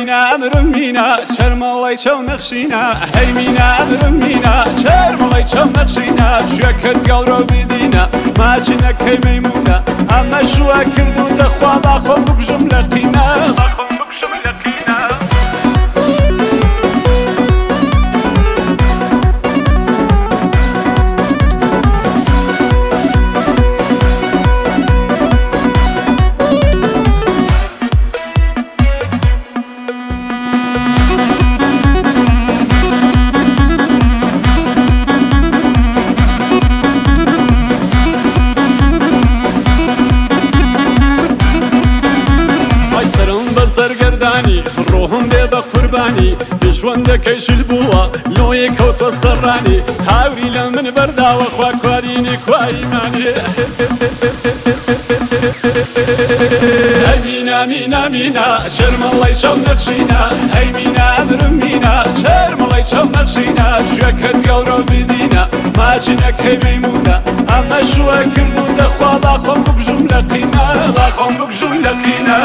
مينا أمر مينا شرم الله يشو نخشينا هي مينا أمر مينا شرم الله يشو نخشينا شوكت قورو بدينا ما جنا كي ميمونة أما شو أكردو تخوى باخم بقجم لقينا سرگردانی روحم به با قربانی پیشوند کشیل بوا لوی کوت و سرانی هاوری لمن بردا و خوا کوارینی کوایمانی مینا مینا مینا شرم الله شو نقشینا ای مینا امر مینا شرم الله شو نقشینا شوکت گورو بدینا ما جنا کی میمونا اما شو کردو تخوا باخم بجم لقینا باخم بجم لقینا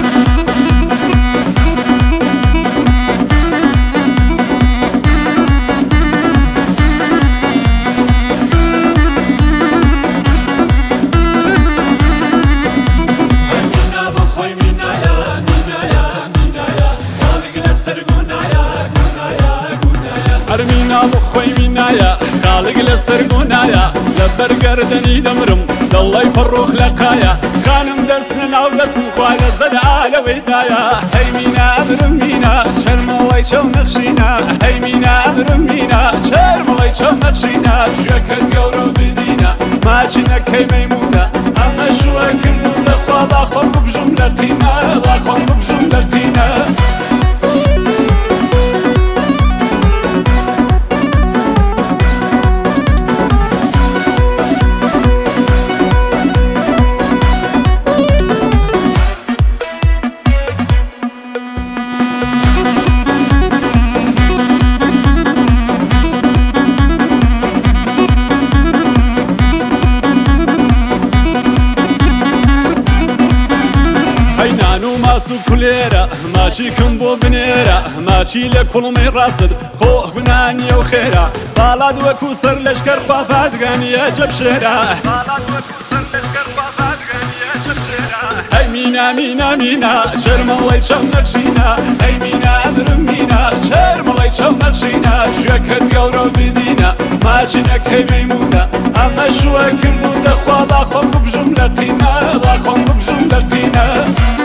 أرمينا بخوي منايا خالق لسرقونايا لبرقردني دمرم الله يفرخ لقايا خانم دسنا ودسم خوالي زد على ويدايا هي مينا أمر مينا شرم الله يشو نخشينا هي مينا أمر مينا شرم الله يشو نخشينا شوكت قورو بدينا ما جنا كي ميمونة أما شو أكردو تخوى باخم بجم لقينا باخم بجم لقينا ماسو كليرا ماشي كم بو بنيرا ماشي لكل راسد خوه بناني وخيرا بالاد وكوسر لشكر باباد غاني جب شهرا بالاد وكوسر لشكر باباد غاني جب شهرا هي مينا مينا مينا شرم الله يشو نقشينا هي مينا أمر مينا شرم الله يشو نقشينا شوكت قورو بدينا ما جنا كي ميمونا أما شو كردو تخوى باخم بجم لقينا باخم بجم لقينا